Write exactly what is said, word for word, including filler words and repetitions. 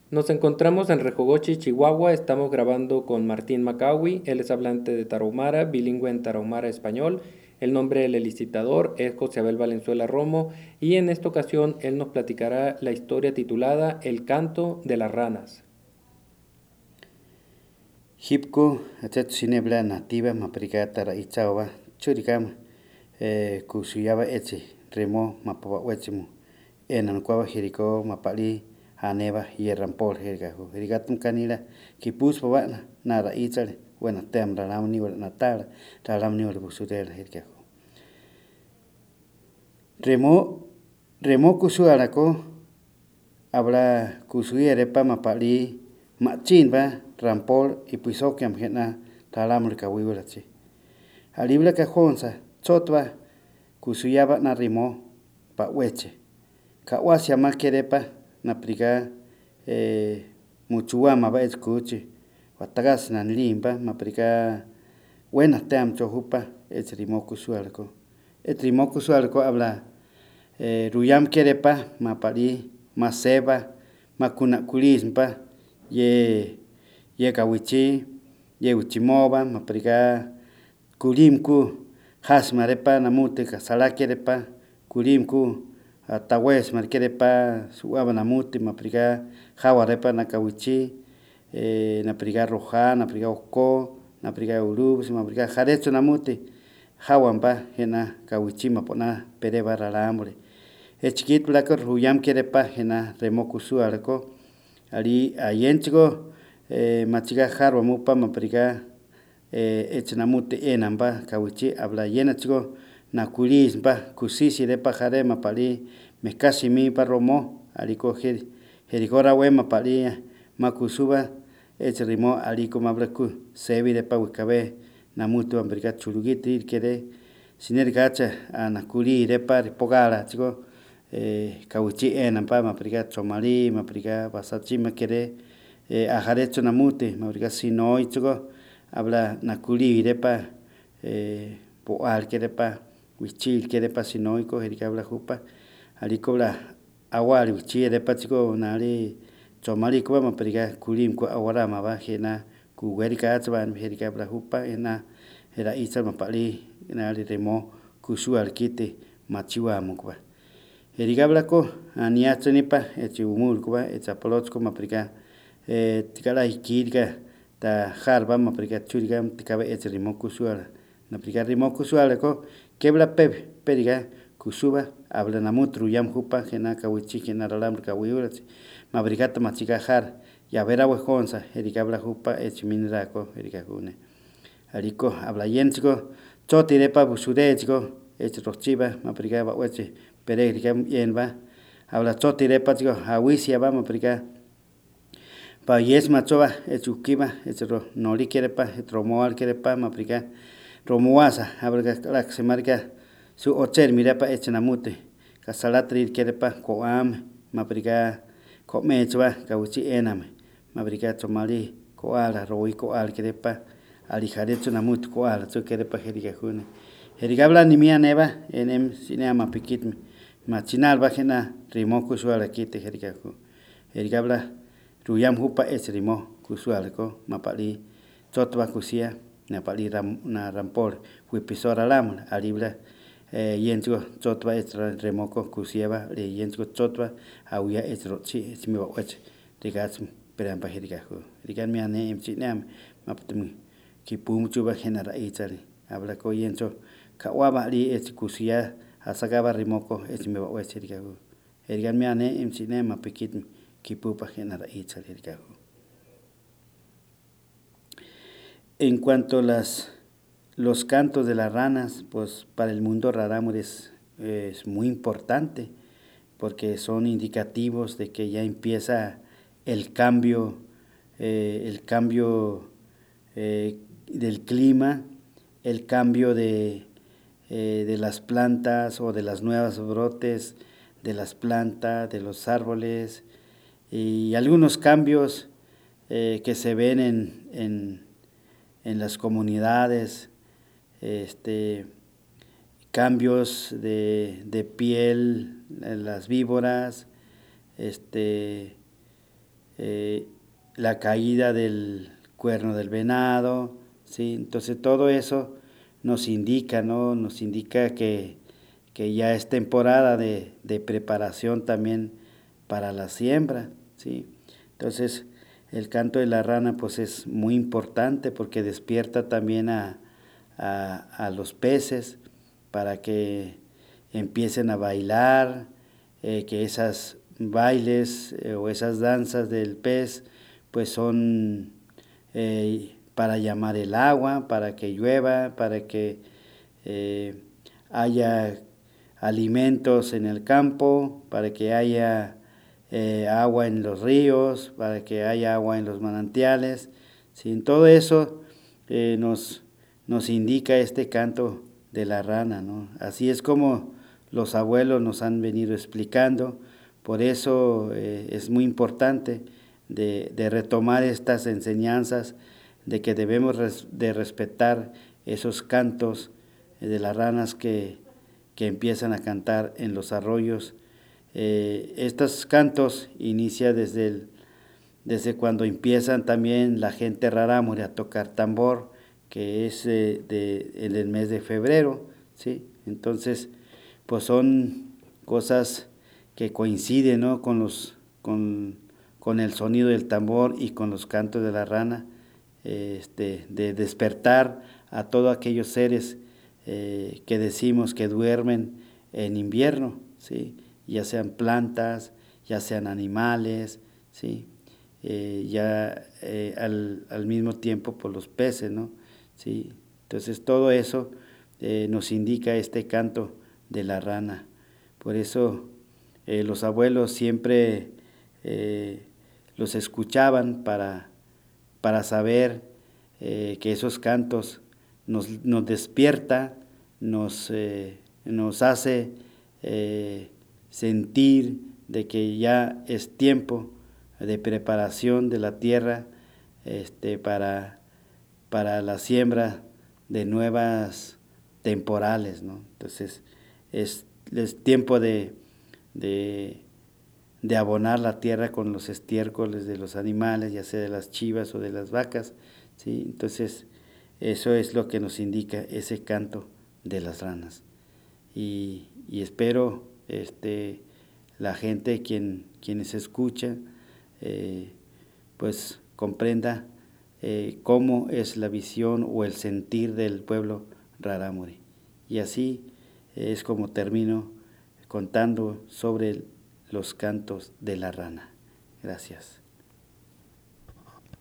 Nos encontramos en Rejogochi, Chihuahua. Estamos grabando con Martín Macawi. Él es hablante de tarahumara, bilingüe en tarahumara español. El nombre del licitador es José Abel Valenzuela Romo y en esta ocasión él nos platicará la historia titulada El canto de las ranas. Hipku achat sinebla nativa maprikata ra ichawa churikam eh, kusuyaba echi remo mapaba wechimu enan kwaba hiriko mapali haneba yerrampol hergahu herigatum kanila kipus pabana nara ichale bueno tem ralam ni wala natal ralam ni wala busudel hergahu remo remo kusuara ko habla kusuyere pa mapali machin ba rampol ipuisokiam hena talam rikawiwala chi alibla ka honsa chotwa kusuyaba na rimo pa weche ka wasia makerepa na priga eh, muchuama ba eskuchi watagas na limba mapriga buena tam chohupa es rimo kusualko et rimo kusualko habla eh, ruyam kerepa mapali maseba makuna kulismpa ye ye kawichi ye uchimoba mapriga kulimku hasmarepa namute kasalakerepa kulimku tawes markerepa suaba namute mapriga hawarepa nakawichi eh, napriga roja napriga oko napriga urubs mapriga jarecho namute hawampa hena kawichi mapona pereba ralambre e chiquit blako ruyam kerepa hena remoku suarko ali ayenchgo eh, machiga jarwa mupa mapriga eh, echnamute enamba kawichi habla yena chigo nakulismpa kusisi de pajare mapali mekasi mi parromo aliko heri herigora we mapali makusuba echrimo aliko mablaku sebi de pawikabe namutu ambriga chulugiti kere sinergacha anakuli de par pogala chigo eh, kawichi enamba mapriga chomali mapriga basachima kere eh, ajarecho namute mapriga sinoi chigo habla nakuli repa eh, poal kerepa wichil kerepa sinoiko herika habla jupa aliko bla awali wichi repa chiko nali chomali ko ma periga kulim ko awarama ba hena ku werika atban herika habla jupa ena era isa mapali nali remo kusual kite machiwa mukba herika habla ko aniachnipa echi umul ko ba echapoloch ko mapriga eh, tikala hikirga ta jarba ma priga churiga tikabe et rimo kusuala na priga rimo kusuala ko kebla peb periga kusuba habla na mutru yam jupa gena kawichi gena ralam kawiura ma brigata ma chiga jar ya vera we honsa erika habla jupa et minra ko erika gune aliko habla yenchgo choti repa busudechgo et rochiba ma priga ba weche perega yenba habla choti repa chigo awisia ba ma priga pa yes machoba echukiba etro noli kerepa etromoal kerepa maprika romuasa abrga la se marca su ocher mirepa echnamute kasalatri kerepa koam maprika komechba kauchi ename maprika chomali koala roi koal kerepa alijarecho namut koal chu kerepa jerika june jerigabla nimia neba enem sinema pikit machinal bajena rimoko suala kite jerika ju jerigabla ruyam jupa esrimo kusualko mapali chotba kusia napali ram na rampor huipisora lam alibla eh, yencho chotba esra remoko kusieba le yencho chotba auya esrochi esmi wach rigas peran pajeriga ju rigan mi ane imchinam maptum kipum chuba genera ichari habla ko yencho kawaba li es kusia asagaba rimoko esmi wach riga ju rigan mi ane imchinam mapikit kipupa genera ichari riga ju. En cuanto a las, los cantos de las ranas, pues para el mundo rarámuri es, es muy importante porque son indicativos de que ya empieza el cambio, eh, el cambio eh, del clima, el cambio de, eh, de las plantas o de las nuevas brotes de las plantas, de los árboles y algunos cambios eh, que se ven en, en en las comunidades, este, cambios de, de piel en las víboras, este, eh, la caída del cuerno del venado, ¿sí? Entonces todo eso nos indica, ¿no? Nos indica que, que ya es temporada de, de preparación también para la siembra, ¿sí? Entonces el canto de la rana pues es muy importante porque despierta también a, a, a los peces para que empiecen a bailar, eh, que esas bailes eh, o esas danzas del pez pues son eh, para llamar el agua, para que llueva, para que eh, haya alimentos en el campo, para que haya eh, agua en los ríos, para que haya agua en los manantiales. Sin todo eso eh, nos, nos indica este canto de la rana, ¿no? Así es como los abuelos nos han venido explicando. Por eso eh, es muy importante de, de retomar estas enseñanzas, de que debemos res, de respetar esos cantos de las ranas que, que empiezan a cantar en los arroyos. Eh, estos cantos inicia desde, el, desde cuando empiezan también la gente rarámuri a tocar tambor, que es eh, de, en el mes de febrero, ¿sí? Entonces, pues son cosas que coinciden, ¿no? con, los, con, con el sonido del tambor y con los cantos de la rana, este, de despertar a todos aquellos seres eh, que decimos que duermen en invierno, ¿sí? Ya sean plantas, ya sean animales, ¿sí? Eh, ya eh, al, al mismo tiempo por los peces, ¿no? ¿Sí? Entonces todo eso eh, nos indica este canto de la rana. Por eso eh, los abuelos siempre eh, los escuchaban para, para saber eh, que esos cantos nos, nos despierta, nos, eh, nos hace eh, sentir de que ya es tiempo de preparación de la tierra este, para, para la siembra de nuevas temporales, ¿no? Entonces es, es tiempo de, de, de abonar la tierra con los estiércoles de los animales, ya sea de las chivas o de las vacas, ¿sí? Entonces eso es lo que nos indica ese canto de las ranas. Y, y espero este, la gente quien, quienes escucha eh, pues comprenda eh, cómo es la visión o el sentir del pueblo rarámuri. Y así es como termino contando sobre los cantos de la rana. Gracias.